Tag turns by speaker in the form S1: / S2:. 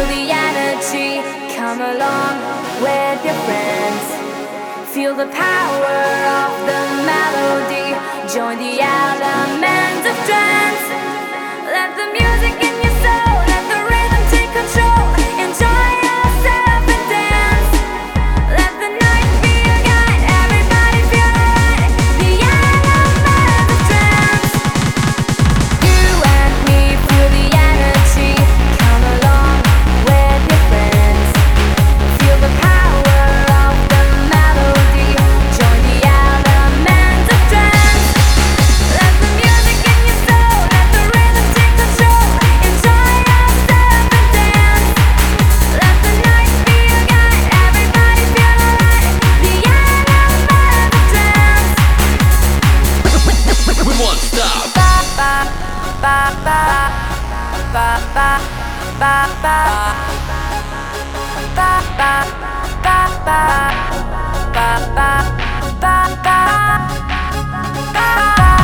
S1: feel the energy. Come along with your friends. Feel the power of the melody. Join the element of trance. Let the music in your soul, let the rhythm take control. Enjoy yourself and dance. Let the night be your guide. Everybody feel alright. The element of trance. You and me feel the energy. Come along with your friends. Feel the power of the melody. Join the element of trance. Let the music in your soul, let the rhythm take control. Enjoy yourself and dance. Let the night be your guide. Everybody feel alright. The element of trance.
S2: We won't stop.
S1: Ba ba ba ba ba ba ba ba ba ba ba ba ba ba ba ba ba.